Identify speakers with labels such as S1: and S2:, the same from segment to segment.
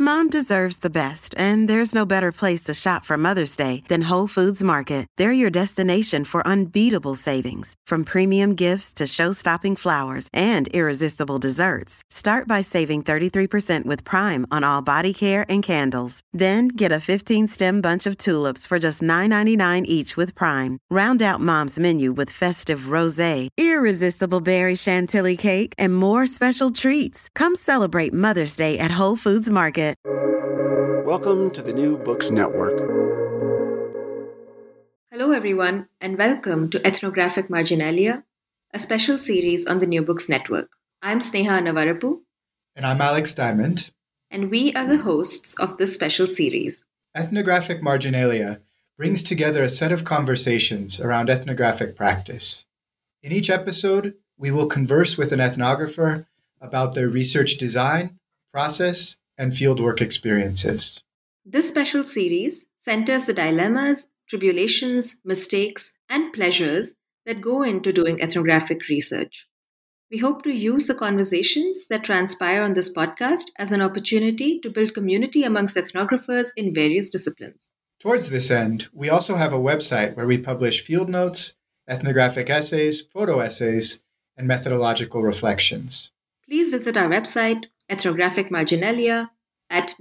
S1: Mom deserves the best, and there's no better place to shop for Mother's Day than Whole Foods Market. They're your destination for unbeatable savings, from premium gifts to show-stopping flowers and irresistible desserts. Start by saving 33% with Prime on all body care and candles. Then get a 15-stem bunch of tulips for just $9.99 each with Prime. Round out Mom's menu with festive rosé, irresistible berry chantilly cake, and more special treats. Come celebrate Mother's Day at Whole Foods Market.
S2: Welcome to the New Books Network.
S3: Hello, everyone, and welcome to Ethnographic Marginalia, a special series on the New Books Network. I'm Sneha Navarapu.
S4: And I'm Alex Diamond.
S3: And we are the hosts of this special series.
S4: Ethnographic Marginalia brings together a set of conversations around ethnographic practice. In each episode, we will converse with an ethnographer about their research design, process, and fieldwork experiences.
S3: This special series centers the dilemmas, tribulations, mistakes, and pleasures that go into doing ethnographic research. We hope to use the conversations that transpire on this podcast as an opportunity to build community amongst ethnographers in various disciplines.
S4: Towards this end, we also have a website where we publish field notes, ethnographic essays, photo essays, and methodological reflections.
S3: Please visit our website, Ethnographic Marginalia, at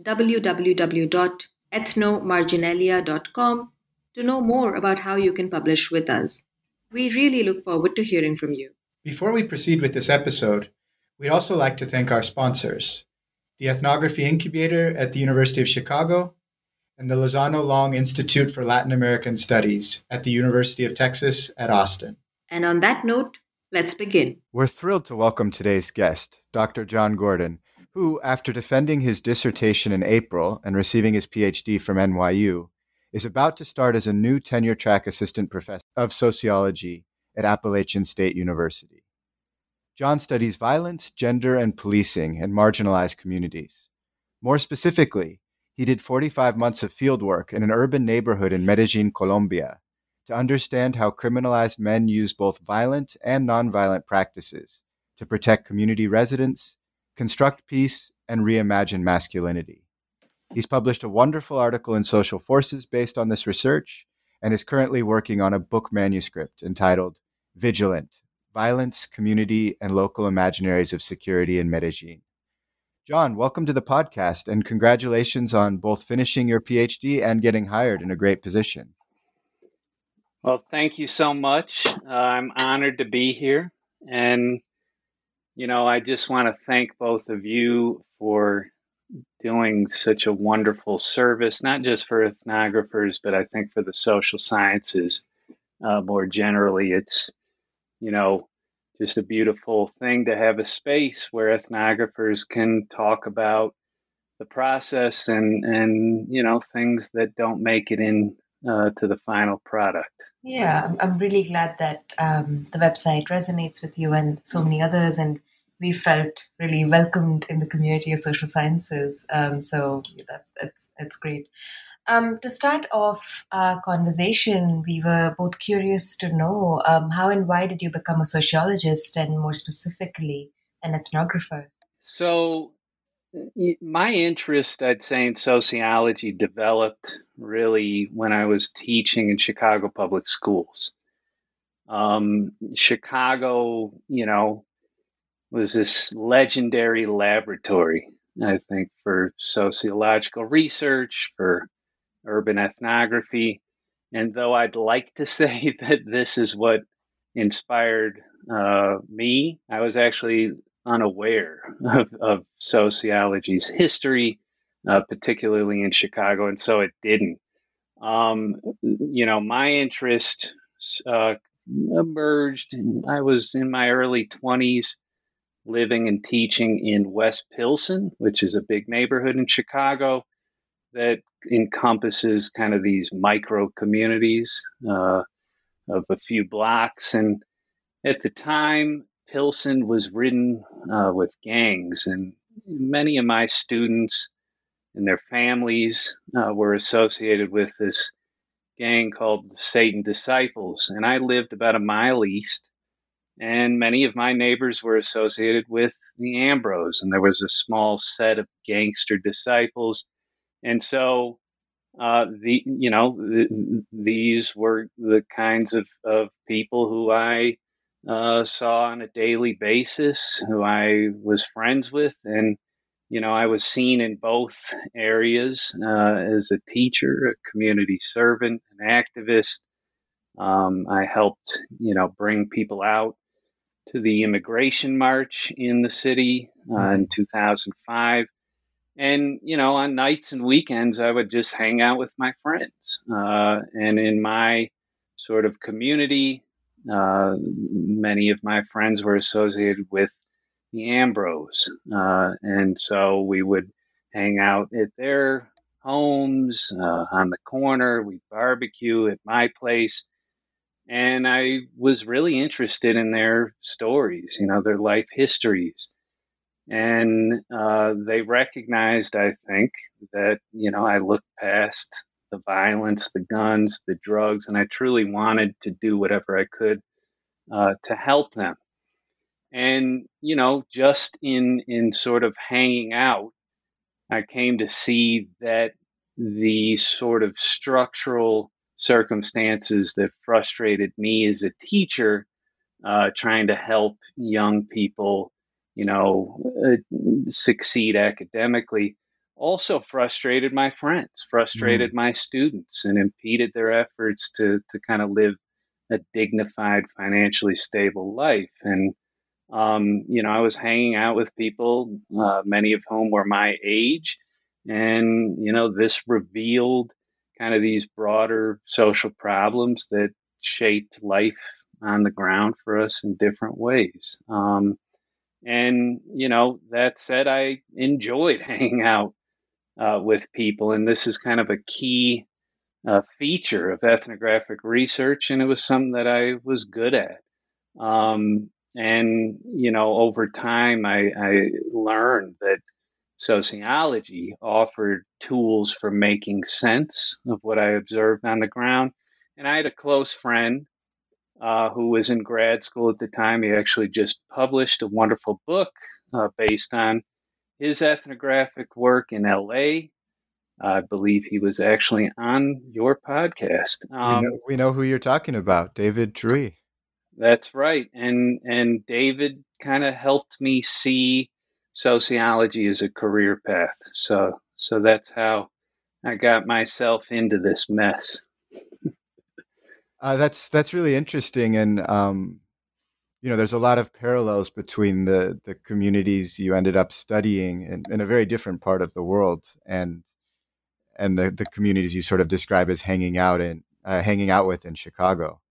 S3: www.ethnomarginalia.com to know more about how you can publish with us. We really look forward to hearing from you.
S4: Before we proceed with this episode, we'd also like to thank our sponsors, the Ethnography Incubator at the University of Chicago and the Lozano Long Institute for Latin American Studies at the University of Texas at Austin.
S3: And on that note, let's begin.
S5: We're thrilled to welcome today's guest, Dr. John Gordon, who, after defending his dissertation in April and receiving his PhD from NYU, is about to start as a new tenure-track assistant professor of sociology at Appalachian State University. John studies violence, gender, and policing in marginalized communities. More specifically, he did 45 months of fieldwork in an urban neighborhood in Medellin, Colombia, to understand how criminalized men use both violent and nonviolent practices to protect community residents, construct peace, and reimagine masculinity. He's published a wonderful article in Social Forces based on this research and is currently working on a book manuscript entitled Vigilant: Violence, Community, and Local Imaginaries of Security in Medellin. John, welcome to the podcast, and congratulations on both finishing your PhD and getting hired in a great position.
S6: Well, thank you so much. I'm honored to be here. And, I just want to thank both of you for doing such a wonderful service, not just for ethnographers, but I think for the social sciences more generally. It's, just a beautiful thing to have a space where ethnographers can talk about the process and things that don't make it in to the final product.
S7: Yeah, I'm really glad that the website resonates with you and so many others, and we felt really welcomed in the community of social sciences. So that's great. To start off our conversation, we were both curious to know how and why did you become a sociologist, and more specifically, an ethnographer?
S6: So my interest, I'd say, in sociology developed really when I was teaching in Chicago public schools. Chicago, was this legendary laboratory, I think, for sociological research, for urban ethnography. And though I'd like to say that this is what inspired me, I was actually unaware of sociology's history, particularly in Chicago, and so it didn't. My interest emerged. I was in my early 20s, living and teaching in West Pilsen, which is a big neighborhood in Chicago that encompasses kind of these micro communities of a few blocks. And at the time, Pilsen was ridden with gangs, and many of my students and their families were associated with this gang called Satan Disciples. And I lived about a mile east, and many of my neighbors were associated with the Ambrose, and there was a small set of gangster disciples. And so these were the kinds of people who I saw on a daily basis, who I was friends with. And, I was seen in both areas as a teacher, a community servant, an activist. I helped, bring people out to the immigration march in the city in 2005. And, on nights and weekends, I would just hang out with my friends. And in my sort of community, many of my friends were associated with the Ambrose. And so we would hang out at their homes on the corner. We'd barbecue at my place. And I was really interested in their stories, their life histories. And they recognized, I think, that, I looked past the violence, the guns, the drugs, and I truly wanted to do whatever I could to help them. And, just in sort of hanging out, I came to see that the sort of structural circumstances that frustrated me as a teacher, trying to help young people, succeed academically, also frustrated my friends, frustrated my students, and impeded their efforts to kind of live a dignified, financially stable life. And I was hanging out with people, many of whom were my age, and this revealed kind of these broader social problems that shaped life on the ground for us in different ways. And that said, I enjoyed hanging out with people, and this is kind of a key feature of ethnographic research, and it was something that I was good at. And over time, I learned that sociology offered tools for making sense of what I observed on the ground. And I had a close friend who was in grad school at the time. He actually just published a wonderful book based on his ethnographic work in LA. I believe he was actually on your podcast.
S5: We know who you're talking about, David Tree.
S6: That's right. And David kind of helped me see sociology as a career path. So that's how I got myself into this mess.
S5: That's really interesting, and there's a lot of parallels between the communities you ended up studying in a very different part of the world, and the communities you sort of describe as hanging out with in Chicago.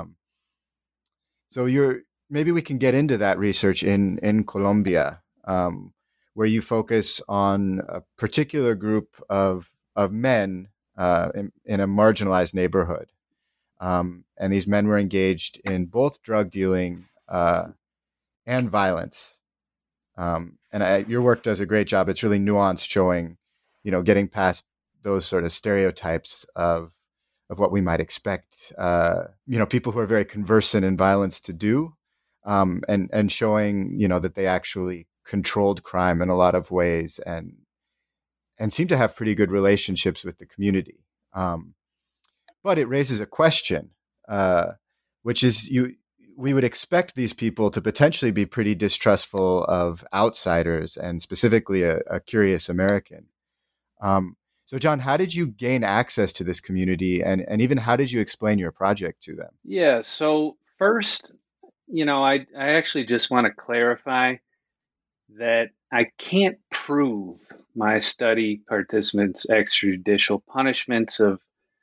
S5: So maybe we can get into that research in Colombia, where you focus on a particular group of men in a marginalized neighborhood. And these men were engaged in both drug dealing and violence. Your work does a great job. It's really nuanced, showing, getting past those sort of stereotypes of what we might expect, people who are very conversant in violence to do, and showing, that they actually controlled crime in a lot of ways and seem to have pretty good relationships with the community. But it raises a question, which is we would expect these people to potentially be pretty distrustful of outsiders, and specifically a curious American. So, John, how did you gain access to this community, and even how did you explain your project to them?
S6: Yeah, so first, I actually just want to clarify that I can't prove my study participants' extrajudicial punishments of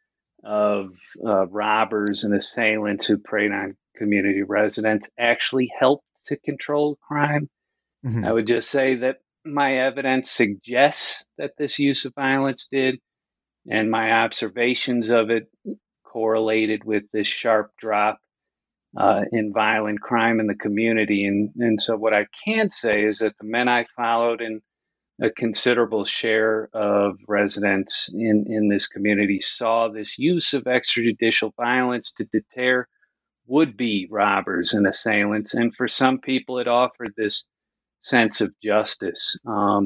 S6: robbers and assailants who preyed on community residents actually helped to control crime. Mm-hmm. I would just say that my evidence suggests that this use of violence did, and my observations of it correlated with this sharp drop in violent crime in the community. And so what I can say is that the men I followed, and a considerable share of residents in this community, saw this use of extrajudicial violence to deter would-be robbers and assailants. And for some people, it offered this sense of justice.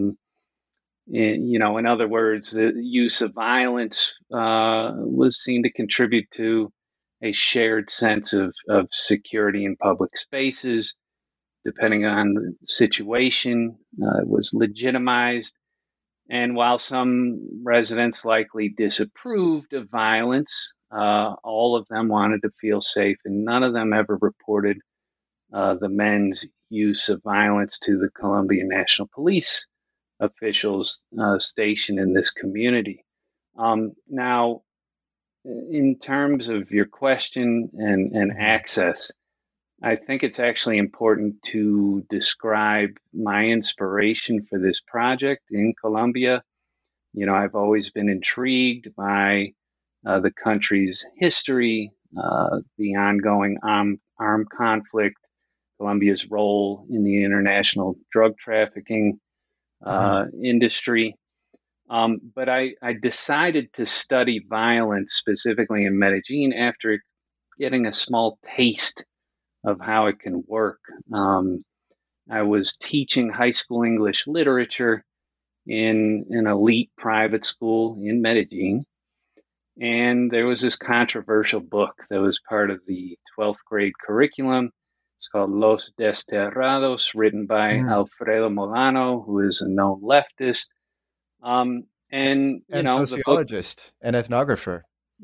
S6: In other words, the use of violence was seen to contribute to a shared sense of security in public spaces. Depending on the situation, it was legitimized. And while some residents likely disapproved of violence, all of them wanted to feel safe, and none of them ever reported the men's use of violence to the Colombian National Police officials stationed in this community. Now, in terms of your question and access, I think it's actually important to describe my inspiration for this project in Colombia. I've always been intrigued by the country's history, the ongoing armed conflict, Colombia's role in the international drug trafficking industry. But I decided to study violence specifically in Medellin after getting a small taste of how it can work. I was teaching high school English literature in an elite private school in Medellin. And there was this controversial book that was part of the 12th grade curriculum. It's called Los Desterrados, written by Alfredo Molano, who is a known leftist. And
S5: sociologist and ethnographer.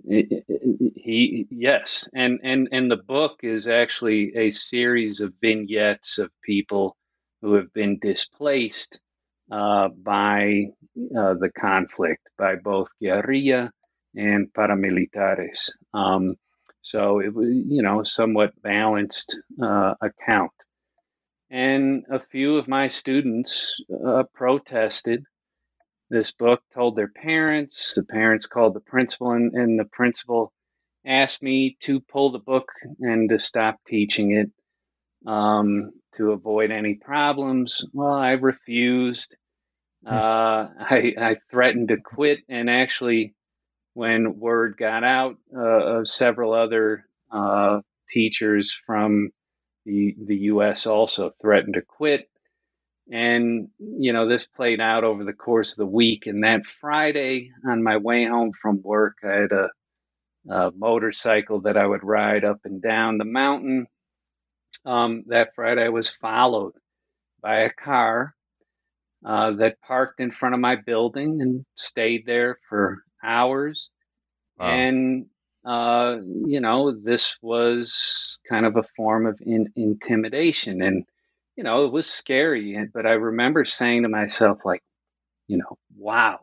S6: Yes. And the book is actually a series of vignettes of people who have been displaced by the conflict, by both guerrilla and paramilitares. So it was, somewhat balanced account. And a few of my students protested this book, told their parents. The parents called the principal, and the principal asked me to pull the book and to stop teaching it to avoid any problems. Well, I refused. I threatened to quit, and actually, when word got out, of several other teachers from the U.S. also threatened to quit. And, this played out over the course of the week. And that Friday, on my way home from work, I had a motorcycle that I would ride up and down the mountain. That Friday, I was followed by a car that parked in front of my building and stayed there for hours. Wow. And, this was kind of a form of intimidation. And, it was scary. But I remember saying to myself, wow,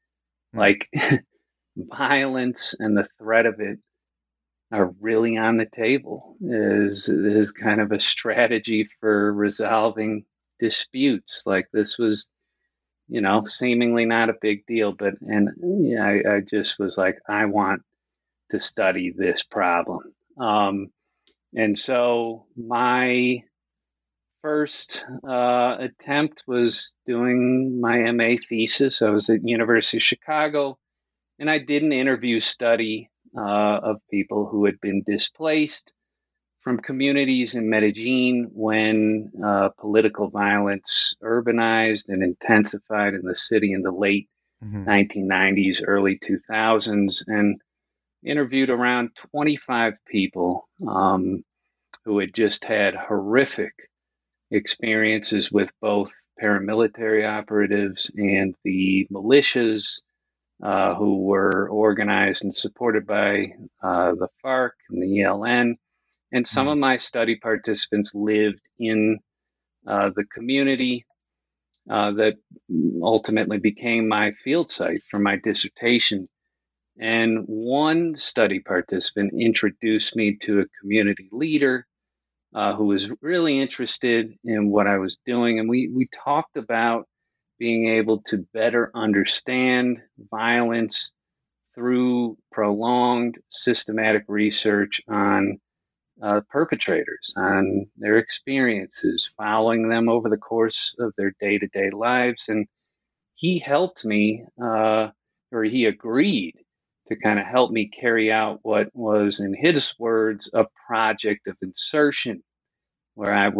S6: violence and the threat of it are really on the table is kind of a strategy for resolving disputes. This was, seemingly not a big deal, I just was like, I want to study this problem. And so my first attempt was doing my MA thesis. I was at University of Chicago, and I did an interview study of people who had been displaced from communities in Medellin when political violence urbanized and intensified in the city in the late 1990s, early 2000s, and interviewed around 25 people who had just had horrific experiences with both paramilitary operatives and the militias who were organized and supported by the FARC and the ELN. And some of my study participants lived in the community that ultimately became my field site for my dissertation. And one study participant introduced me to a community leader who was really interested in what I was doing. And we talked about being able to better understand violence through prolonged systematic research on perpetrators, on their experiences, following them over the course of their day-to-day lives. And he helped me, or he agreed to kind of help me carry out what was, in his words, a project of insertion, where I would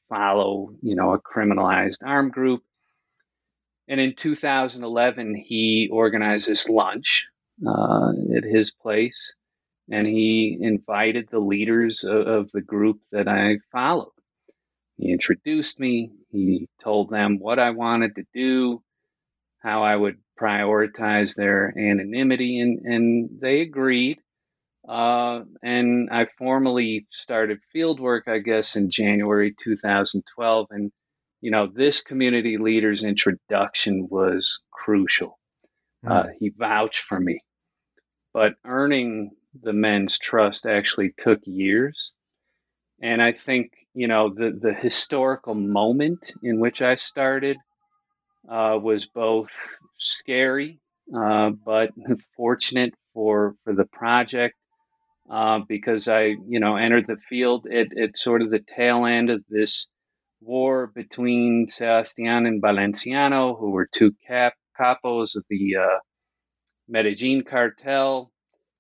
S6: follow, a criminalized armed group. And in 2011, he organized this lunch at his place, and he invited the leaders of the group that I followed. He introduced me. He told them what I wanted to do, how I would prioritize their anonymity, and they agreed. And I formally started fieldwork, I guess, in January 2012. And, this community leader's introduction was crucial. He vouched for me. But earning the men's trust actually took years. And I think, the historical moment in which I started was both scary, but fortunate for the project, because I, entered the field at sort of the tail end of this war between Sebastián and Valenciano, who were two capos of the Medellin cartel,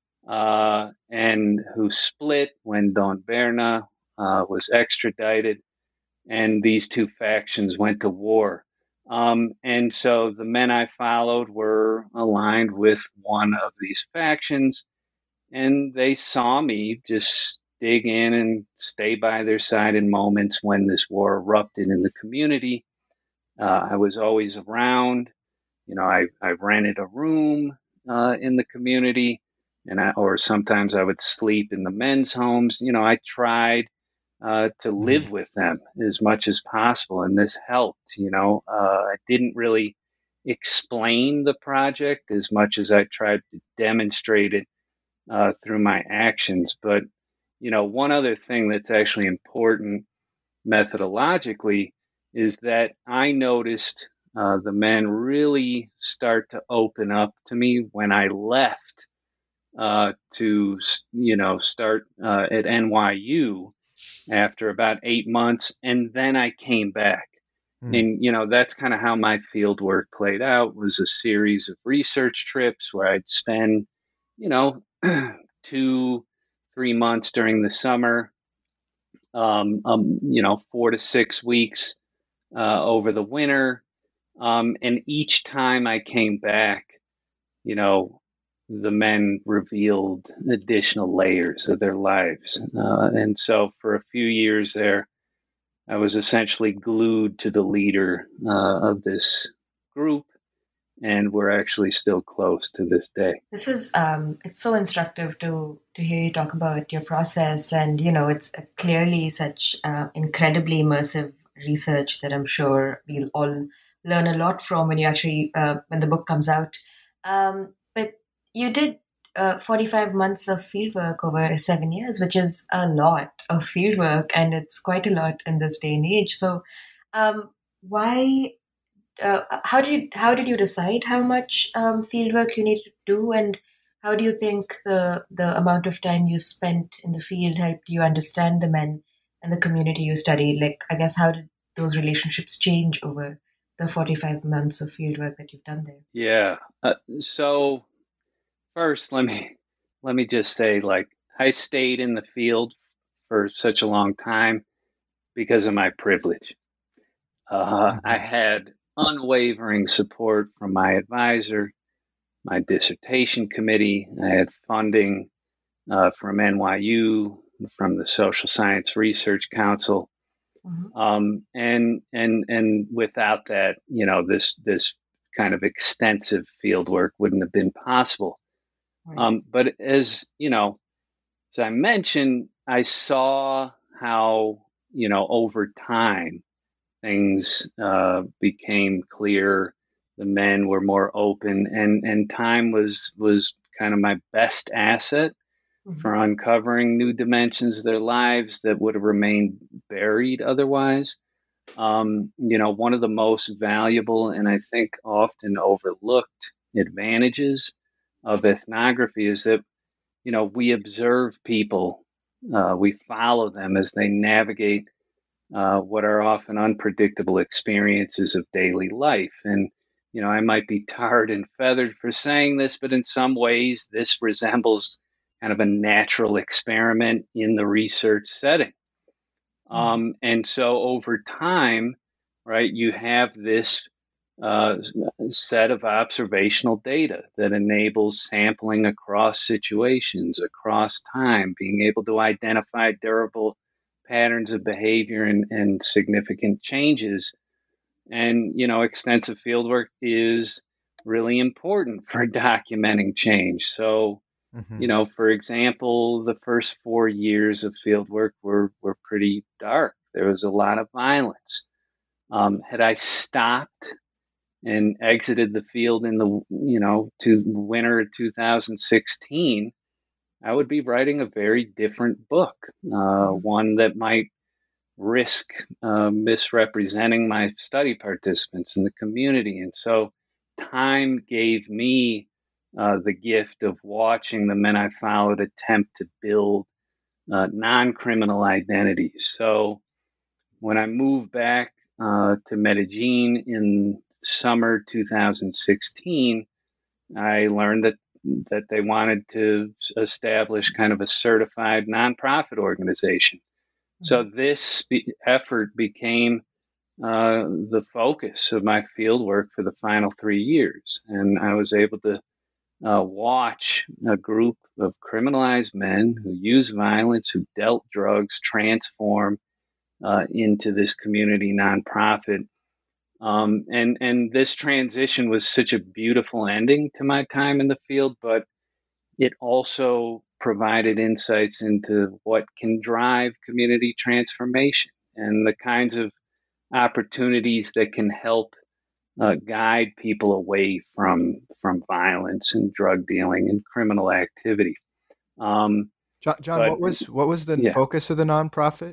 S6: and who split when Don Berna was extradited, and these two factions went to war. And so the men I followed were aligned with one of these factions, and they saw me just dig in and stay by their side in moments when this war erupted in the community. I was always around. I rented a room in the community, or sometimes I would sleep in the men's homes. I tried to live with them as much as possible, and this helped. I didn't really explain the project as much as I tried to demonstrate it through my actions. But one other thing that's actually important methodologically is that I noticed the men really start to open up to me when I left to start at NYU after about 8 months, and then I came back. And that's kind of how my field work played out. Was a series of research trips where I'd spend 2-3 months during the summer, 4 to 6 weeks over the winter, and each time I came back, the men revealed additional layers of their lives. And so for a few years there, I was essentially glued to the leader of this group, and we're actually still close to this day.
S7: This is, it's so instructive to hear you talk about your process. And, it's clearly such incredibly immersive research that I'm sure we'll all learn a lot from when you actually, when the book comes out. But you did 45 months of fieldwork over 7 years, which is a lot of fieldwork, and it's quite a lot in this day and age. So why, how did you decide how much fieldwork you need to do, and how do you think the amount of time you spent in the field helped you understand the men and the community you studied? Like, I guess, how did those relationships change over the 45 months of fieldwork that you've done there?
S6: Yeah. So first, let me just say, I stayed in the field for such a long time because of my privilege. I had unwavering support from my advisor, my dissertation committee. I had funding from NYU, from the Social Science Research Council. And without that, this kind of extensive field work wouldn't have been possible. But as I mentioned, I saw how, over time, things became clear. The men were more open, and time was kind of my best asset for uncovering new dimensions of their lives that would have remained buried otherwise. One of the most valuable and I think often overlooked advantages of ethnography is that, we observe people, we follow them as they navigate what are often unpredictable experiences of daily life. And, I might be tarred and feathered for saying this, but in some ways this resembles kind of a natural experiment in the research setting. And so over time, right, you have this set of observational data that enables sampling across situations, across time, being able to identify durable patterns of behavior and significant changes. And, extensive fieldwork is really important for documenting change. So, for example, the first 4 years of fieldwork were pretty dark. There was a lot of violence. Had I stopped and exited the field in the to winter of 2016, I would be writing a very different book, one that might risk misrepresenting my study participants in the community. And so time gave me the gift of watching the men I followed attempt to build non-criminal identities. So when I moved back to Medellin in summer 2016, I learned that they wanted to establish kind of a certified nonprofit organization. So this effort became the focus of my field work for the final 3 years. And I was able to watch a group of criminalized men who use violence, who dealt drugs, transform into this community nonprofit. And this transition was such a beautiful ending to my time in the field, but it also provided insights into what can drive community transformation and the kinds of opportunities that can help guide people away from violence and drug dealing and criminal activity.
S5: John, what was the focus of the nonprofit?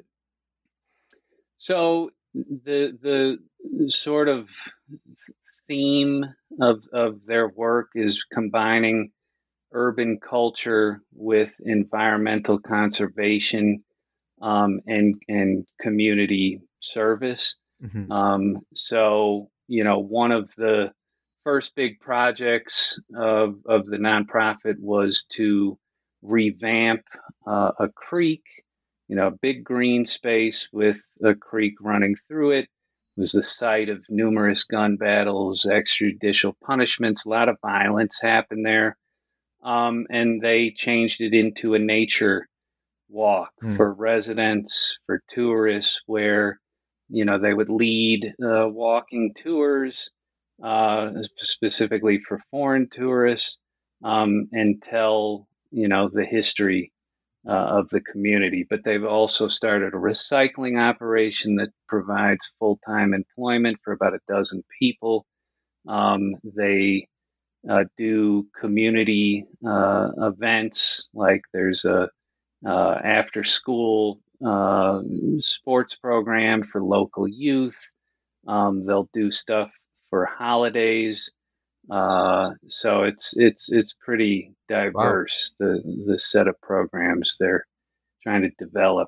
S6: So the sort of theme of their work is combining urban culture with environmental conservation and community service. So, one of the first big projects of the nonprofit was to revamp a creek, a big green space with a creek running through it. It was the site of numerous gun battles, extrajudicial punishments, a lot of violence happened there. And they changed it into a nature walk for residents, for tourists, where, they would lead walking tours, specifically for foreign tourists, and tell, the history of the community. But they've also started a recycling operation that provides full-time employment for about a dozen people. They do community events, like there's a after school sports program for local youth. They'll do stuff for holidays. So it's pretty diverse, the set of programs they're trying to develop.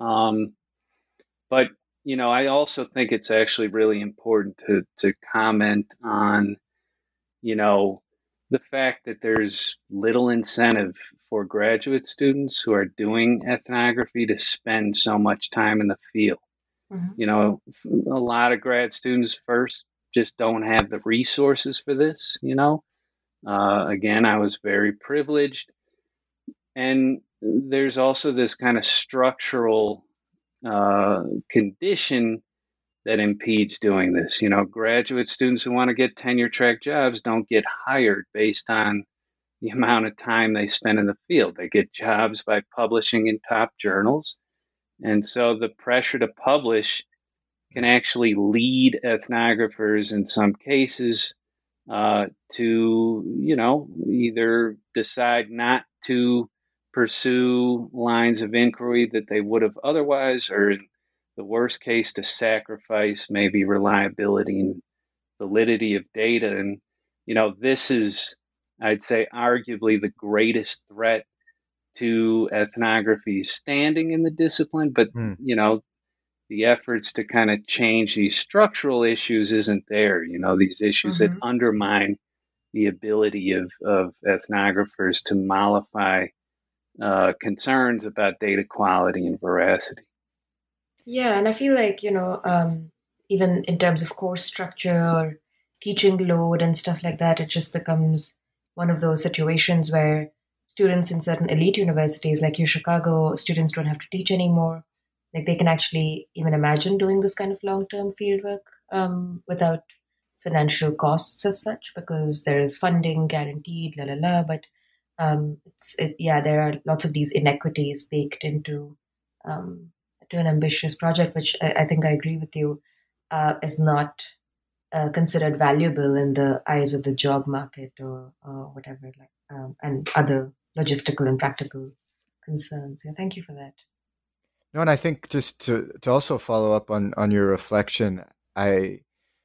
S6: But I also think it's actually really important to comment on the fact that there's little incentive for graduate students who are doing ethnography to spend so much time in the field. A lot of grad students first just don't have the resources for this. Again, I was very privileged. And there's also this kind of structural condition that impedes doing this. Graduate students who want to get tenure track jobs don't get hired based on the amount of time they spend in the field. They get jobs by publishing in top journals. And so the pressure to publish can actually lead ethnographers in some cases to, either decide not to pursue lines of inquiry that they would have otherwise, or in the worst case, to sacrifice maybe reliability and validity of data. And, this is, I'd say, arguably the greatest threat to ethnography's standing in the discipline. But, the efforts to kind of change these structural issues isn't there. These issues that undermine the ability of ethnographers to mollify concerns about data quality and veracity.
S7: Yeah, and I feel like, even in terms of course structure or teaching load and stuff like that, it just becomes one of those situations where students in certain elite universities, like U Chicago, students don't have to teach anymore. Like they can actually even imagine doing this kind of long-term fieldwork without financial costs as such, because there is funding guaranteed, la la la. But yeah, there are lots of these inequities baked into um, to an ambitious project, which I think I agree with you, is not considered valuable in the eyes of the job market or whatever, and other logistical and practical concerns. Yeah, thank you for that.
S5: No, and I think just to also follow up on your reflection, I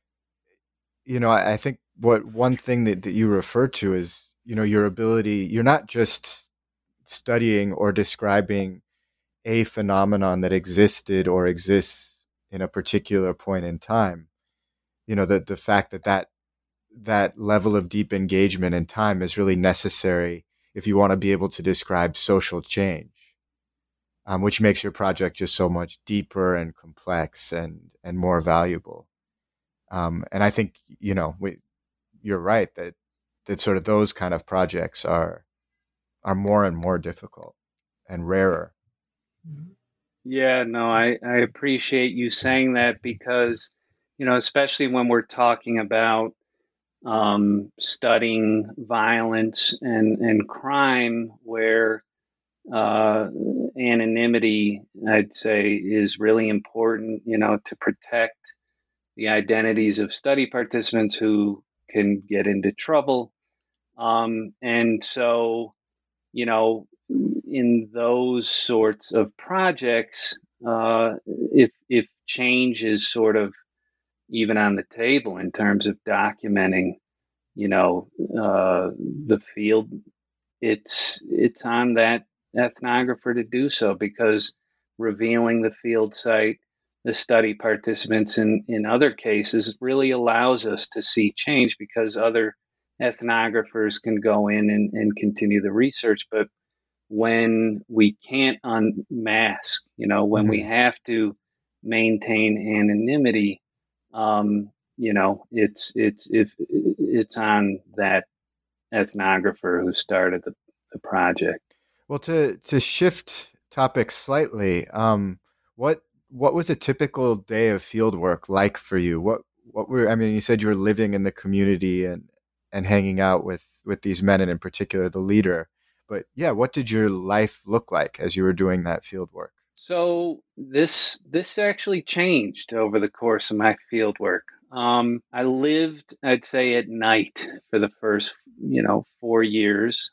S5: I think what one thing that you refer to is, your ability, you're not just studying or describing a phenomenon that existed or exists in a particular point in time. The fact that level of deep engagement in time is really necessary if you want to be able to describe social change, which makes your project just so much deeper and complex and more valuable. And I think, you're right that sort of those kind of projects are more and more difficult and rarer.
S6: Yeah, no, I appreciate you saying that because, especially when we're talking about studying violence and crime, where anonymity, I'd say, is really important, to protect the identities of study participants who can get into trouble. And so, in those sorts of projects, if change is sort of even on the table in terms of documenting, the field, it's on that ethnographer to do so, because revealing the field site, the study participants in other cases really allows us to see change, because other ethnographers can go in and continue the research. But when we can't unmask, when we have to maintain anonymity, it's on that ethnographer who started the project.
S5: Well, to shift topics slightly, what was a typical day of field work like for you? What were, I mean, you said you were living in the community and hanging out with these men, and in particular the leader. But yeah, what did your life look like as you were doing that field work?
S6: So this actually changed over the course of my field work. I lived, I'd say, at night for the first, 4 years.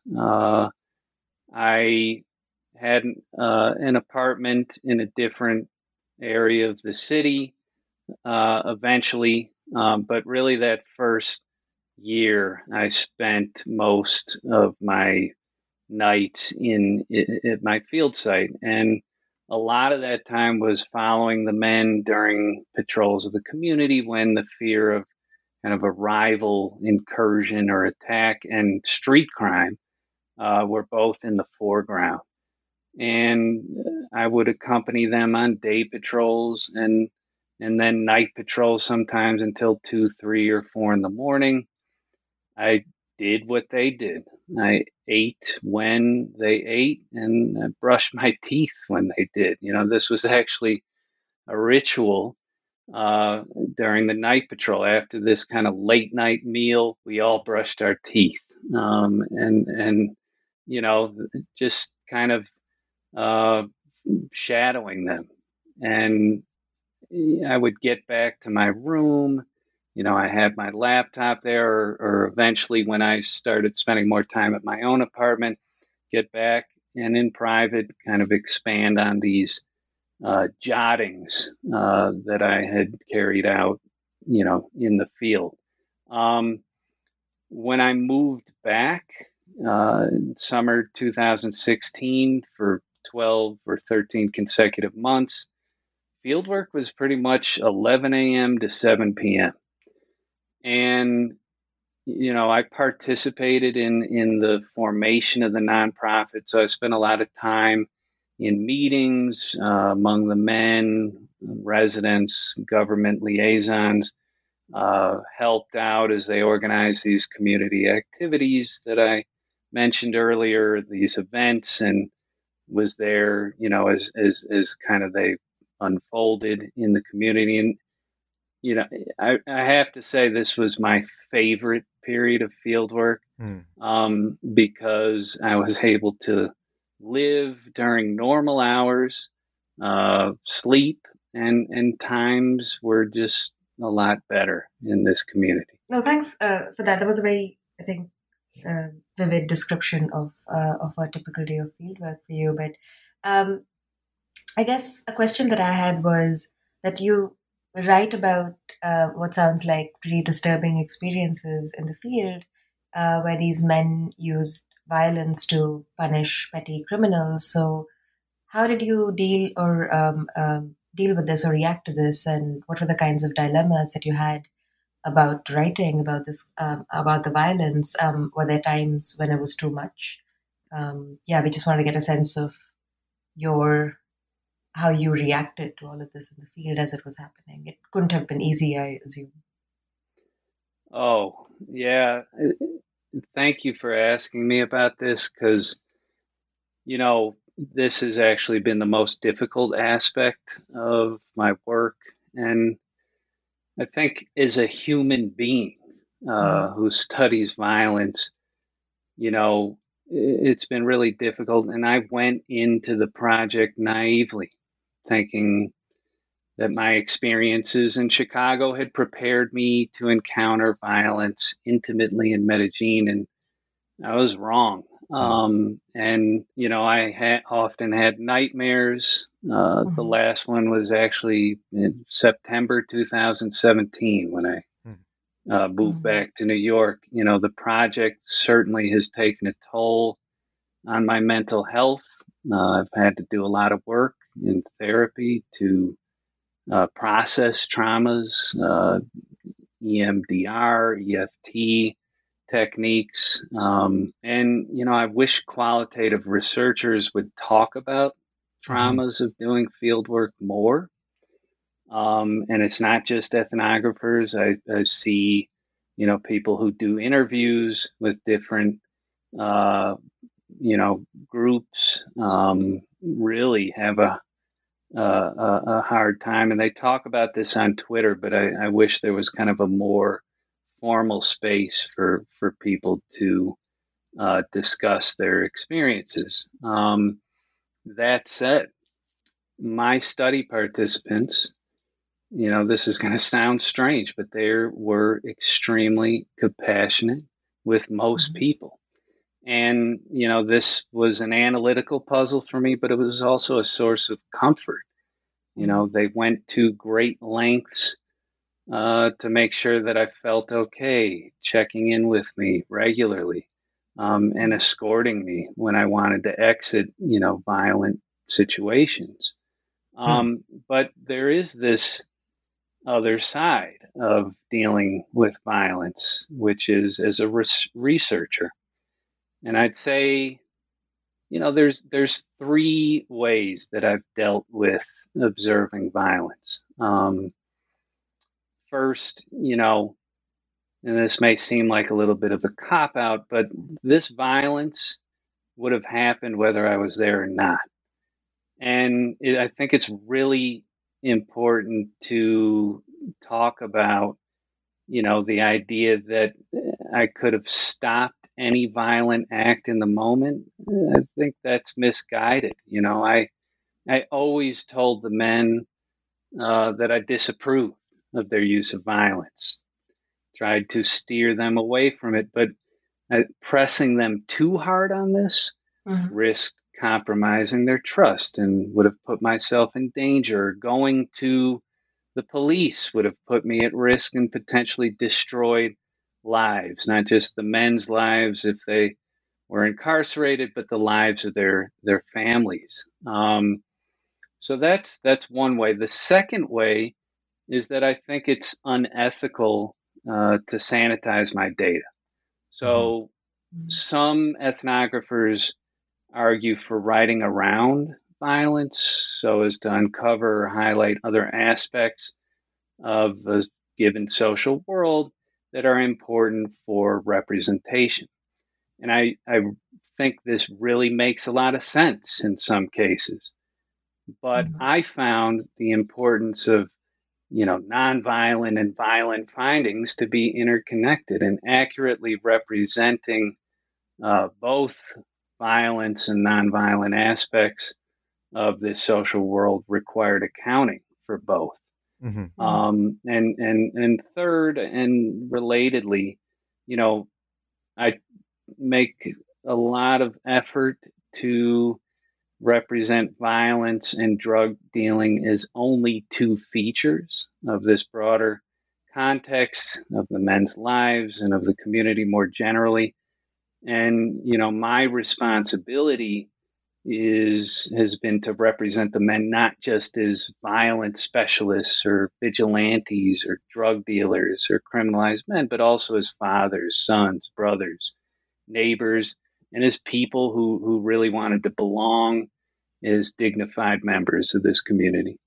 S6: I had an apartment in a different area of the city eventually, but really that first year, I spent most of my nights at my field site, and a lot of that time was following the men during patrols of the community, when the fear of kind of a rival incursion or attack and street crime were both in the foreground. And I would accompany them on day patrols and then night patrols, sometimes until 2, 3, or 4 in the morning. I did what they did. I ate when they ate, and I brushed my teeth when they did. This was actually a ritual during the night patrol. After this kind of late night meal, we all brushed our teeth, and just kind of shadowing them. And I would get back to my room. I had my laptop there, or eventually, when I started spending more time at my own apartment, get back and in private kind of expand on these jottings that I had carried out, in the field. When I moved back in summer 2016 for 12 or 13 consecutive months, fieldwork was pretty much 11 a.m. to 7 p.m. And, I participated in the formation of the nonprofit. So I spent a lot of time in meetings among the men, residents, government liaisons, helped out as they organized these community activities that I mentioned earlier, these events, and was there, as kind of they unfolded in the community. And, I have to say this was my favorite period of field work because I was able to live during normal hours, sleep, and times were just a lot better in this community.
S7: No, thanks for that. That was a very, I think, vivid description of a typical day of fieldwork for you. But I guess a question that I had was that you write about what sounds like pretty disturbing experiences in the field, where these men used violence to punish petty criminals. So, how did you deal with this or react to this, and what were the kinds of dilemmas that you had about writing about this, about the violence? Were there times when it was too much? We just wanted to get a sense of how you reacted to all of this in the field as it was happening. It couldn't have been easy, I assume.
S6: Oh, yeah. Thank you for asking me about this because, this has actually been the most difficult aspect of my work. And I think as a human being who studies violence, it's been really difficult. And I went into the project naively, thinking that my experiences in Chicago had prepared me to encounter violence intimately in Medellin, and I was wrong. I often had nightmares. The last one was actually in September 2017 when I moved back to New York. The project certainly has taken a toll on my mental health. I've had to do a lot of work in therapy to process traumas, EMDR, EFT techniques. I wish qualitative researchers would talk about traumas of doing field work more. And it's not just ethnographers. I see, people who do interviews with different, groups really have a hard time. And they talk about this on Twitter, but I wish there was kind of a more formal space for people to discuss their experiences. That said, my study participants, this is going to sound strange, but they were extremely compassionate with most people. And, this was an analytical puzzle for me, but it was also a source of comfort. They went to great lengths to make sure that I felt okay, checking in with me regularly, and escorting me when I wanted to exit, violent situations. But there is this other side of dealing with violence, which is as a researcher. And I'd say, there's three ways that I've dealt with observing violence. First, and this may seem like a little bit of a cop-out, but this violence would have happened whether I was there or not. And I think it's really important to talk about, the idea that I could have stopped any violent act in the moment. I think that's misguided. I always told the men that I disapproved of their use of violence, tried to steer them away from it, but pressing them too hard on this risked compromising their trust and would have put myself in danger. Going to the police would have put me at risk and potentially destroyed lives, not just the men's lives if they were incarcerated, but the lives of their families. So that's one way. The second way is that I think it's unethical to sanitize my data. So some ethnographers argue for writing around violence so as to uncover or highlight other aspects of the given social world that are important for representation. And I think this really makes a lot of sense in some cases. But I found the importance of, nonviolent and violent findings to be interconnected, and accurately representing both violence and nonviolent aspects of this social world required accounting for both.
S5: Mm-hmm.
S6: And third, and relatedly, I make a lot of effort to represent violence and drug dealing as only two features of this broader context of the men's lives and of the community more generally. And, my responsibility has been to represent the men not just as violent specialists or vigilantes or drug dealers or criminalized men, but also as fathers, sons, brothers, neighbors, and as people who really wanted to belong as dignified members of this community.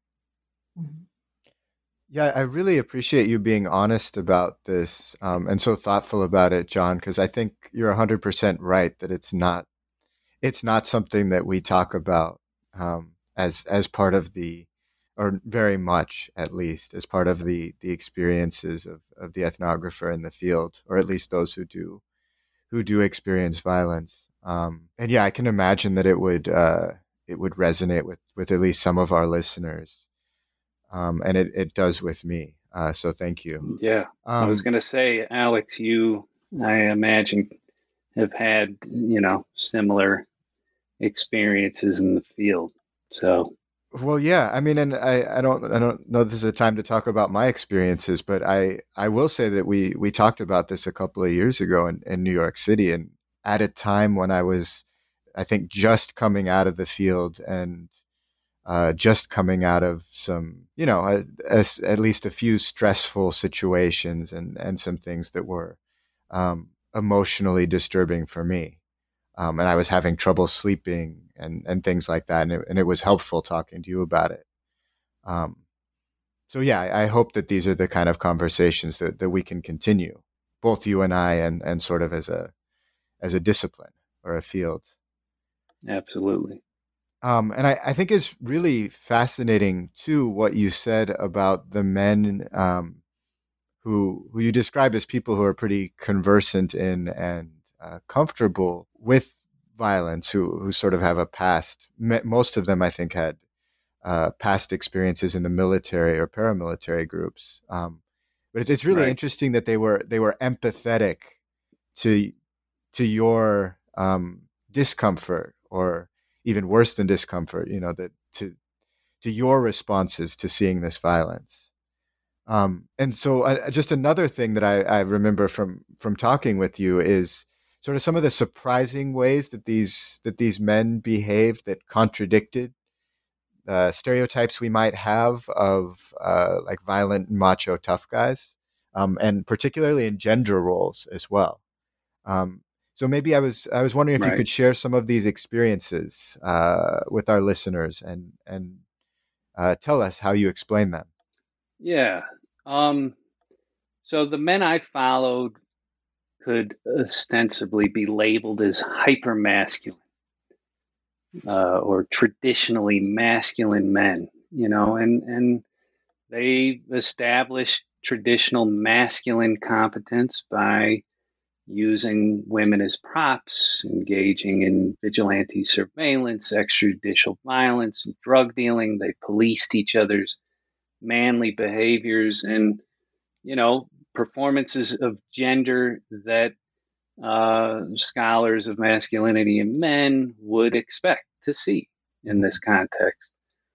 S5: Yeah, I really appreciate you being honest about this and so thoughtful about it, John, because I think you're 100% right that it's not something that we talk about as part of or very much at least, as part of the experiences of the ethnographer in the field, or at least those who do experience violence. And yeah, I can imagine that it would resonate with at least some of our listeners. And it does with me. So thank you.
S6: Yeah. I was going to say, Alex, you, I imagine, have had, similar experiences in the field. So.
S5: Well, yeah. I mean, and I don't know this is a time to talk about my experiences, but I will say that we talked about this a couple of years ago in New York City, and at a time when I was, I think, just coming out of the field and just coming out of some, at least a few stressful situations and some things that were emotionally disturbing for me. And I was having trouble sleeping and things like that. And it was helpful talking to you about it. So yeah, I hope that these are the kind of conversations that we can continue, both you and I, and sort of as a discipline or a field.
S6: Absolutely.
S5: And I think it's really fascinating too what you said about the men who you describe as people who are pretty conversant in and comfortable with violence, who sort of have a past. Most of them, I think, had past experiences in the military or paramilitary groups. But it's really interesting that they were empathetic to your discomfort, or even worse than discomfort, that to your responses to seeing this violence. And so just another thing that I remember from talking with you is sort of some of the surprising ways that these men behaved that contradicted stereotypes we might have of like violent, macho, tough guys, and particularly in gender roles as well. So maybe I was wondering if you could share some of these experiences with our listeners and tell us how you explain them.
S6: Yeah. So the men I followed could ostensibly be labeled as hypermasculine or traditionally masculine men, and they established traditional masculine competence by using women as props, engaging in vigilante surveillance, extrajudicial violence, and drug dealing. They policed each other's manly behaviors and, performances of gender that scholars of masculinity in men would expect to see in this context.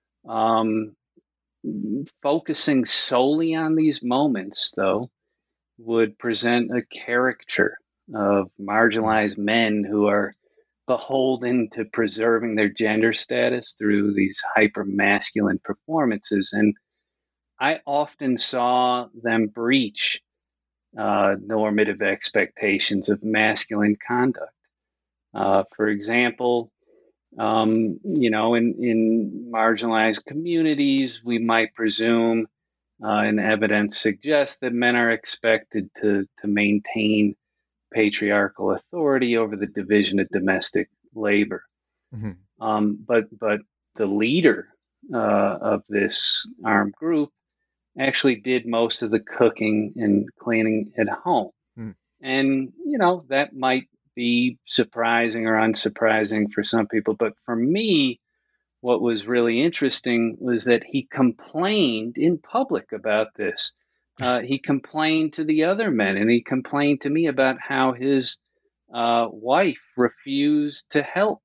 S6: Focusing solely on these moments, though, would present a caricature of marginalized men who are beholden to preserving their gender status through these hyper-masculine performances. And I often saw them breach normative expectations of masculine conduct. For example, In marginalized communities, we might presume, and evidence suggests that men are expected to maintain patriarchal authority over the division of domestic labor. But the leader of this armed group actually did most of the cooking and cleaning at home. And, that might be surprising or unsurprising for some people. But for me, what was really interesting was that he complained in public about this. He complained to the other men, and he complained to me about how his wife refused to help.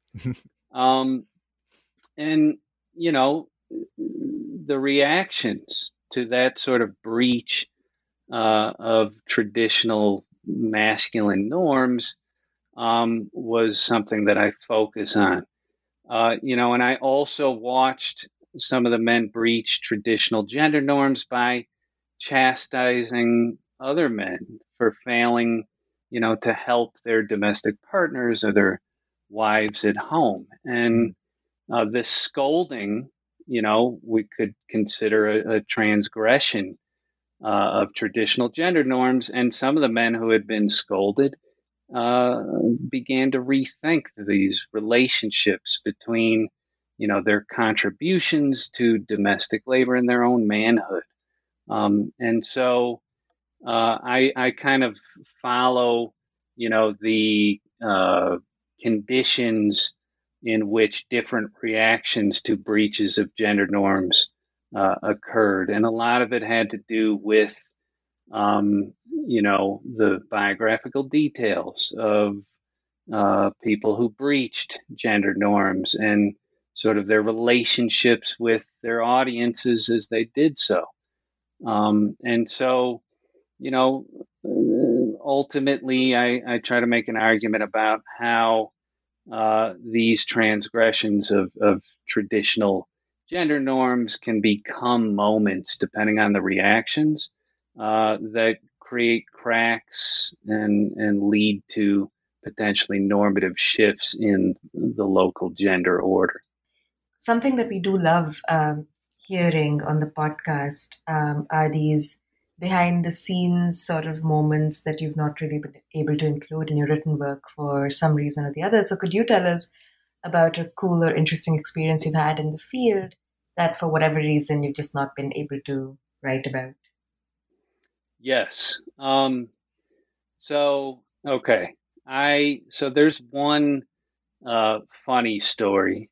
S6: And, the reactions to that sort of breach of traditional masculine norms was something that I focus on. And I also watched some of the men breach traditional gender norms by chastising other men for failing, to help their domestic partners or their wives at home. And this scolding, we could consider a transgression of traditional gender norms. And some of the men who had been scolded began to rethink these relationships between, their contributions to domestic labor and their own manhood. And so I kind of follow, the conditions in which different reactions to breaches of gender norms occurred. And a lot of it had to do with, the biographical details of people who breached gender norms and sort of their relationships with their audiences as they did so. And so, ultimately, I try to make an argument about how these transgressions of traditional gender norms can become moments, depending on the reactions, that create cracks and lead to potentially normative shifts in the local gender order.
S7: Something that we do love hearing on the podcast are these behind the scenes sort of moments that you've not really been able to include in your written work for some reason or the other. So could you tell us about a cool or interesting experience you've had in the field that for whatever reason you've just not been able to write about?
S6: Yes. So there's one funny story.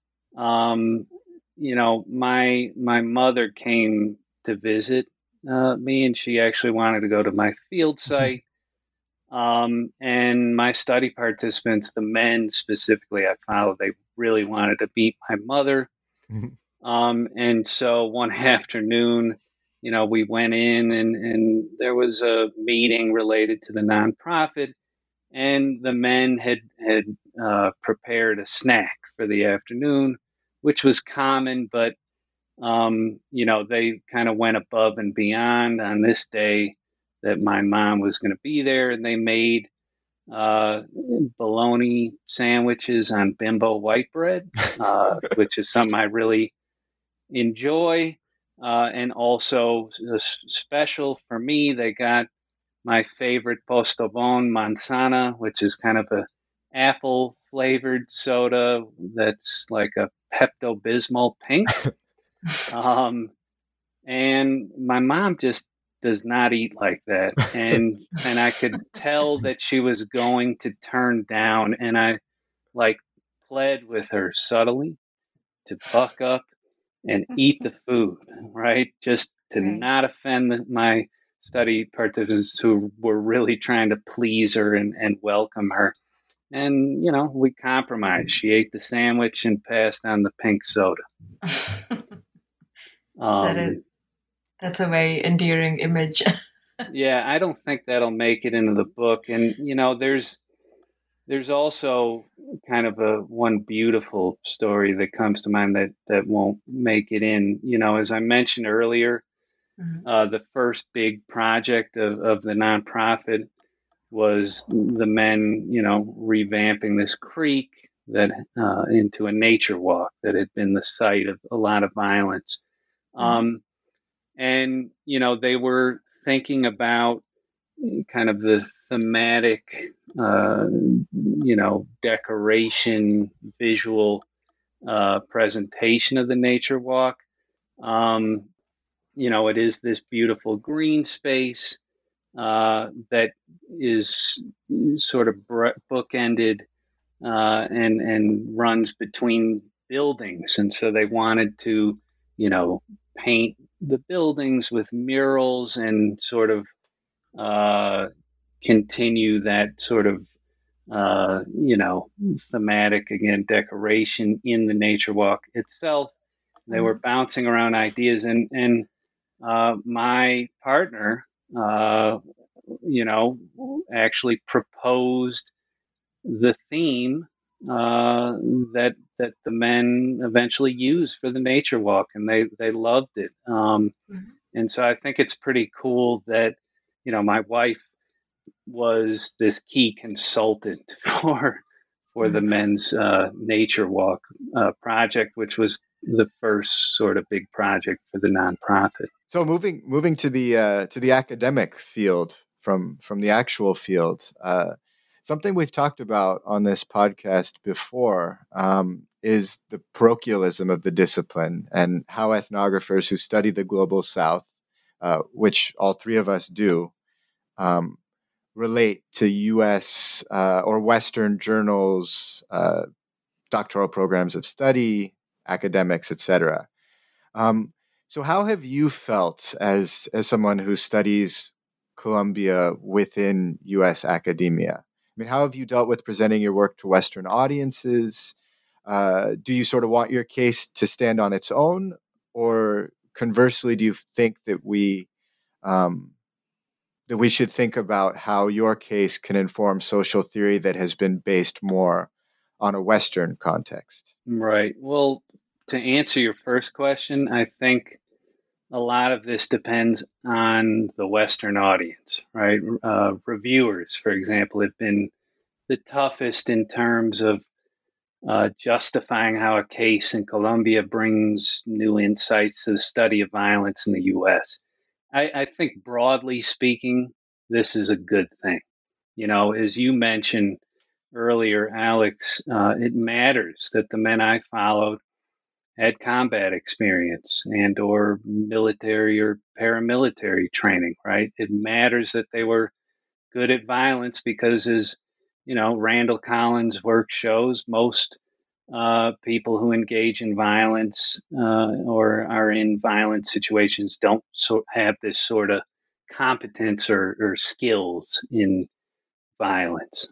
S6: My mother came to visit me, and she actually wanted to go to my field site. And my study participants, the men specifically I followed, they really wanted to meet my mother. And so one afternoon, we went in and there was a meeting related to the nonprofit, and the men had prepared a snack for the afternoon, which was common, but they kind of went above and beyond on this day that my mom was going to be there, and they made bologna sandwiches on Bimbo white bread, which is something I really enjoy. And also special for me, they got my favorite Postobon Manzana, which is kind of a apple flavored soda that's like a Pepto-Bismol pink. And my mom just does not eat like that. And I could tell that she was going to turn down, and I pled with her subtly to buck up and eat the food, right? Just to not offend my study participants who were really trying to please her and welcome her. And, we compromised. She ate the sandwich and passed on the pink soda.
S7: That's a very endearing image.
S6: Yeah, I don't think that'll make it into the book. And, there's also kind of one beautiful story that comes to mind that won't make it in. As I mentioned earlier, the first big project of the nonprofit was the men, revamping this creek that into a nature walk that had been the site of a lot of violence. And, they were thinking about kind of the thematic, decoration, visual presentation of the nature walk. It is this beautiful green space that is sort of bookended and runs between buildings. And so they wanted to, paint the buildings with murals and sort of continue that sort of, thematic, again, decoration in the nature walk itself. They were bouncing around ideas, and my partner, actually proposed the theme that the men eventually used for the nature walk, and they loved it. And so I think it's pretty cool that my wife was this key consultant for the men's nature walk project, which was the first sort of big project for the nonprofit.
S5: So moving to the academic field from the actual field, something we've talked about on this podcast before is the parochialism of the discipline and how ethnographers who study the global South, which all three of us do, relate to U.S. Or Western journals, doctoral programs of study, academics, etc. So how have you felt as someone who studies Colombia within U.S. academia? I mean, how have you dealt with presenting your work to Western audiences? Do you sort of want your case to stand on its own? Or conversely, do you think that we should think about how your case can inform social theory that has been based more on a Western context?
S6: Right. Well, to answer your first question, I think a lot of this depends on the Western audience, right? Reviewers, for example, have been the toughest in terms of justifying how a case in Colombia brings new insights to the study of violence in the U.S. I think broadly speaking, this is a good thing. As you mentioned earlier, Alex, it matters that the men I followed had combat experience and or military or paramilitary training, right? It matters that they were good at violence because, as Randall Collins' work shows, most people who engage in violence or are in violent situations don't have this sort of competence or skills in violence.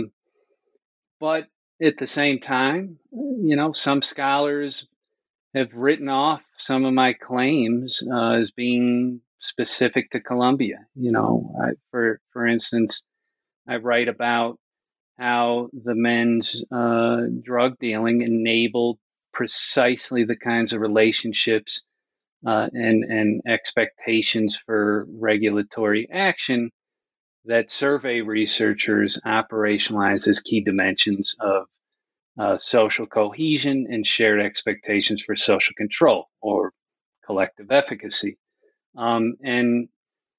S6: But at the same time, some scholars have written off some of my claims as being specific to Colombia. For instance, I write about how the men's drug dealing enabled precisely the kinds of relationships and expectations for regulatory action that survey researchers operationalize as key dimensions of social cohesion and shared expectations for social control or collective efficacy. And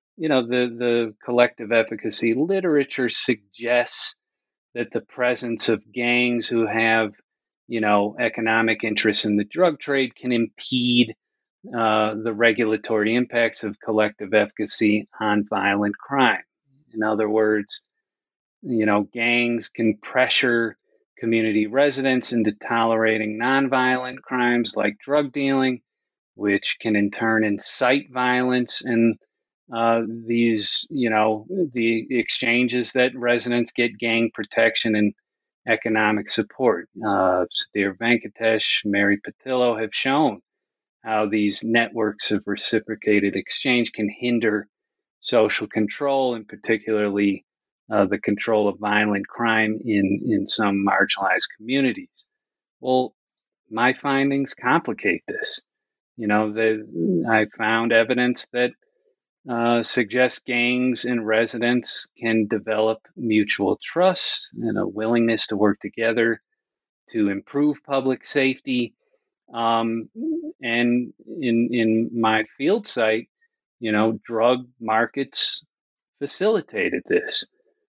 S6: the collective efficacy literature suggests that the presence of gangs who have economic interests in the drug trade can impede the regulatory impacts of collective efficacy on violent crime. In other words, gangs can pressure community residents into tolerating nonviolent crimes like drug dealing, which can in turn incite violence. And the exchanges that residents get gang protection and economic support. Sudhir Venkatesh, Mary Patillo have shown how these networks of reciprocated exchange can hinder social control, and particularly the control of violent crime in some marginalized communities. Well, my findings complicate this. I found evidence that suggests gangs and residents can develop mutual trust and a willingness to work together to improve public safety. And in my field site, drug markets facilitated this,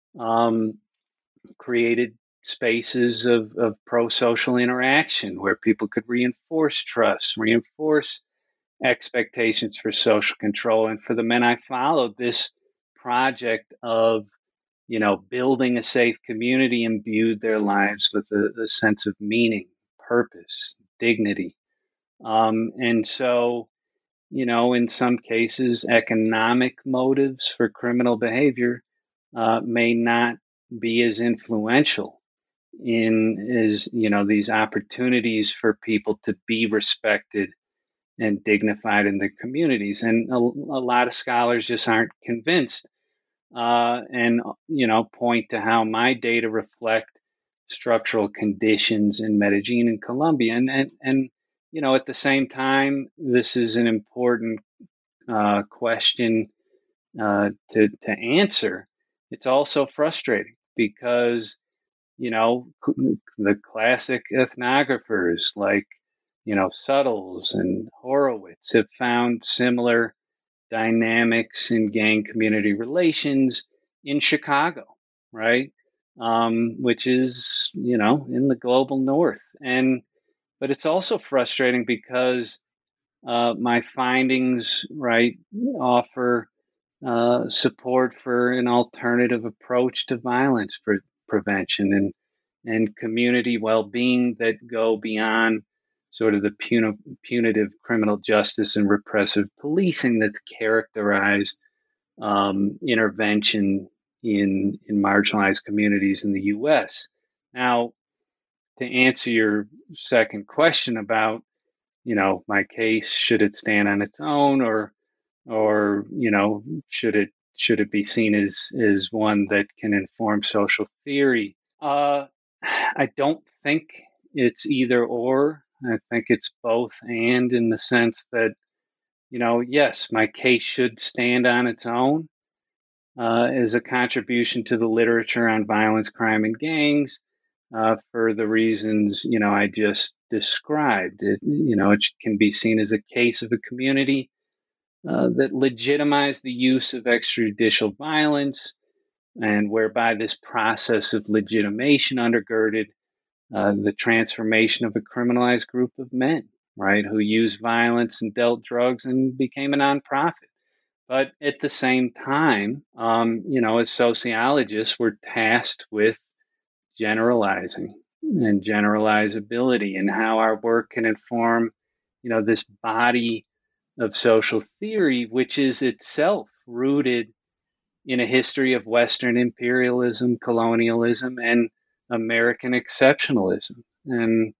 S6: created spaces of pro-social interaction where people could reinforce trust, reinforce expectations for social control. And for the men I followed, this project of building a safe community imbued their lives with a sense of meaning, purpose, dignity. And so, in some cases, economic motives for criminal behavior may not be as influential these opportunities for people to be respected and dignified in their communities. And a lot of scholars just aren't convinced and point to how my data reflect structural conditions in Medellin and Colombia. And at the same time, this is an important question to answer. It's also frustrating because, the classic ethnographers like, Suttles and Horowitz have found similar dynamics in gang community relations in Chicago, right? Which is, in the global north. But it's also frustrating because my findings, right, offer support for an alternative approach to violence prevention and community well-being that go beyond sort of the punitive criminal justice and repressive policing that's characterized intervention in marginalized communities in the U.S. Now, to answer your second question about, my case, should it stand on its own, or should it be seen as one that can inform social theory? I don't think it's either or. I think it's both and, in the sense that, yes, my case should stand on its own as a contribution to the literature on violence, crime, and gangs for the reasons, I just described. It can be seen as a case of a community that legitimized the use of extrajudicial violence, and whereby this process of legitimation undergirded the transformation of a criminalized group of men, right, who used violence and dealt drugs and became a nonprofit. But at the same time, as sociologists, we're tasked with generalizing and generalizability and how our work can inform, this body of social theory, which is itself rooted in a history of Western imperialism, colonialism, and American exceptionalism. And,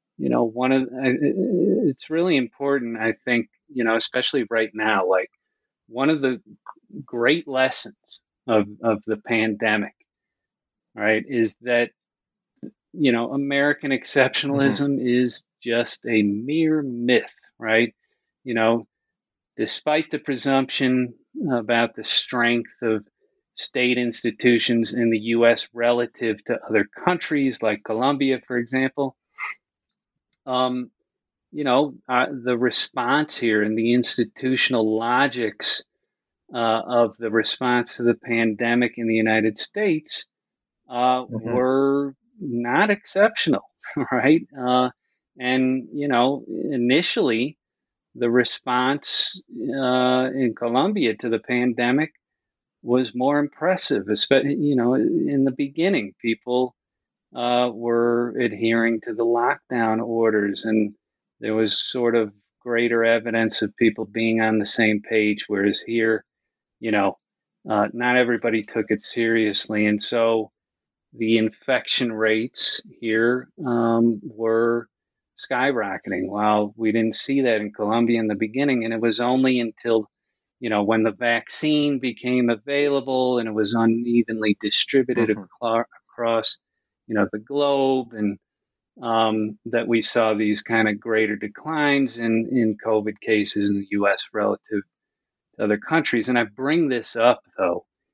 S6: it's really important, I think, especially right now, like one of the great lessons of the pandemic, right, is that, American exceptionalism is just a mere myth, right? Despite the presumption about the strength of state institutions in the U.S. relative to other countries like Colombia, for example, the response here and the institutional logics of the response to the pandemic in the United States were not exceptional, right? And, initially, the response in Colombia to the pandemic was more impressive, especially, in the beginning, people were adhering to the lockdown orders, and there was sort of greater evidence of people being on the same page, whereas here, not everybody took it seriously. And so the infection rates here were skyrocketing, while we didn't see that in Colombia in the beginning. And it was only until, when the vaccine became available and it was unevenly distributed across, the globe, and that we saw these kind of greater declines in COVID cases in the U.S. relative to other countries. And I bring this up, though,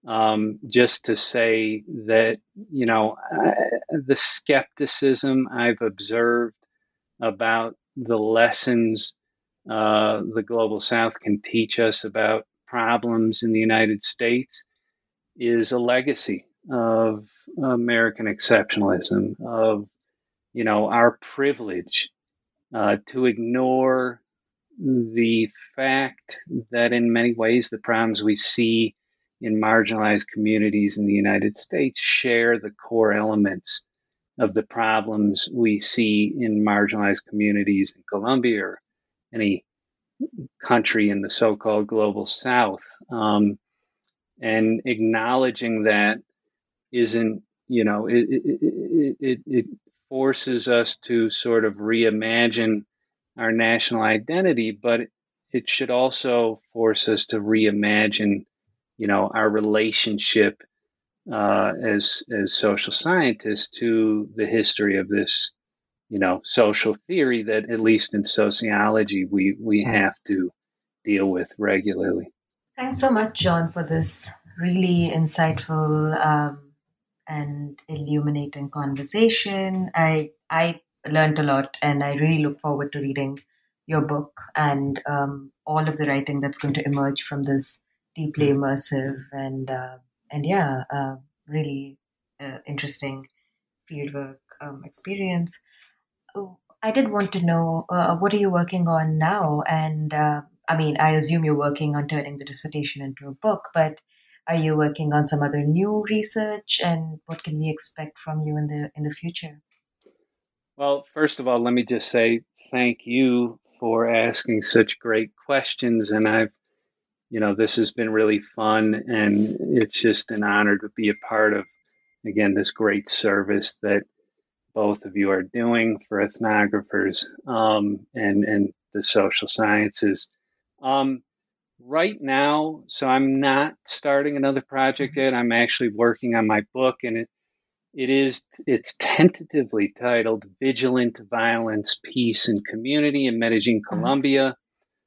S6: just to say that, the skepticism I've observed about the lessons the Global South can teach us about problems in the United States is a legacy of American exceptionalism, of, our privilege to ignore the fact that in many ways the problems we see in marginalized communities in the United States share the core elements of the problems we see in marginalized communities in Colombia or any country in the so-called global South. And acknowledging that isn't, it forces us to sort of reimagine our national identity, but it should also force us to reimagine, our relationship as social scientists to the history of this, social theory that, at least in sociology, we have to deal with regularly.
S7: Thanks so much, John, for this really insightful and illuminating conversation. I learned a lot, and I really look forward to reading your book and all of the writing that's going to emerge from this deeply immersive and really interesting fieldwork experience. I did want to know, what are you working on now? And I assume you're working on turning the dissertation into a book, but are you working on some other new research? And what can we expect from you in the future?
S6: Well, first of all, let me just say thank you for asking such great questions. And this has been really fun, and it's just an honor to be a part of, again, this great service that both of you are doing for ethnographers and the social sciences. Right now, so I'm not starting another project yet. I'm actually working on my book, and it's tentatively titled Vigilant Violence, Peace, and Community in Medellin, Colombia.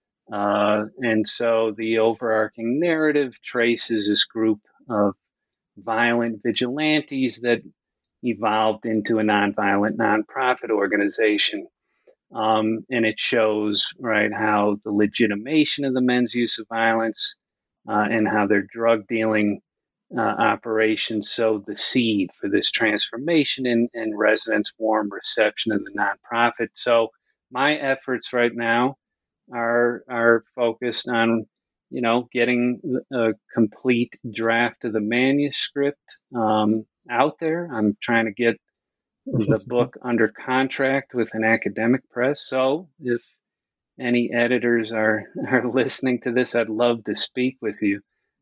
S6: And so the overarching narrative traces this group of violent vigilantes that evolved into a nonviolent nonprofit organization. And it shows, right, how the legitimation of the men's use of violence and how their drug dealing operations sowed the seed for this transformation and residents' warm reception of the nonprofit. So my efforts right now are focused on, getting a complete draft of the manuscript out there. I'm trying to get the book under contract with an academic press. So if any editors are listening to this, I'd love to speak with you.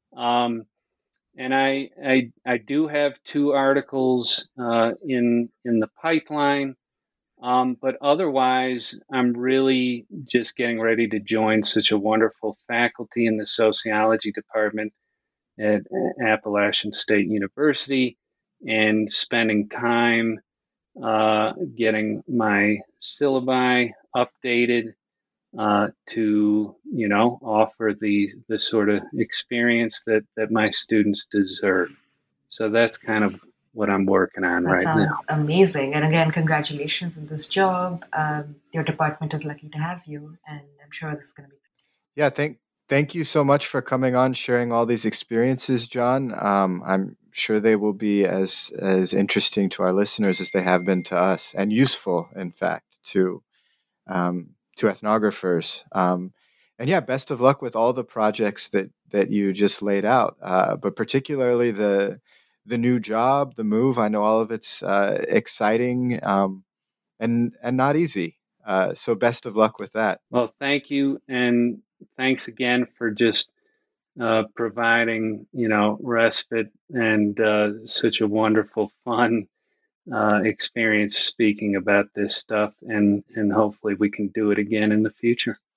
S6: And I do have 2 articles in the pipeline, but otherwise I'm really just getting ready to join such a wonderful faculty in the sociology department at Appalachian State University, and spending time getting my syllabi updated to, offer the sort of experience that my students deserve. So that's kind of what I'm working on right now.
S7: That sounds amazing. And again, congratulations on this job. Your department is lucky to have you, and I'm sure this is going to be.
S5: Yeah, thank you so much for coming on, sharing all these experiences, John. I'm sure they will be as interesting to our listeners as they have been to us, and useful, in fact, to ethnographers. And yeah, best of luck with all the projects that you just laid out, but particularly the new job, the move. I know all of it's exciting and not easy. So best of luck with that.
S6: Well, thank you, and thanks again for just providing, respite and such a wonderful, fun experience speaking about this stuff, and hopefully we can do it again in the future.